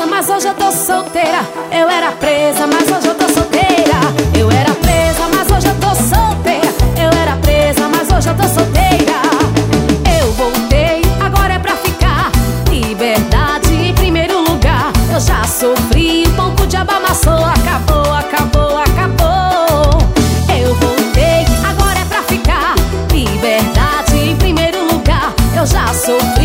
mas hoje eu tô solteira. Eu era presa, mas hoje eu tô solteira. Eu era presa, mas hoje eu tô solteira. Eu era presa, mas hoje eu tô solteira. Eu voltei, agora é pra ficar. Liberdade em primeiro lugar. Eu já sofri, o pão que o diabo amassou. Acabou, acabou, acabou. Eu voltei, agora é pra ficar. Liberdade em primeiro lugar. Eu já sofri.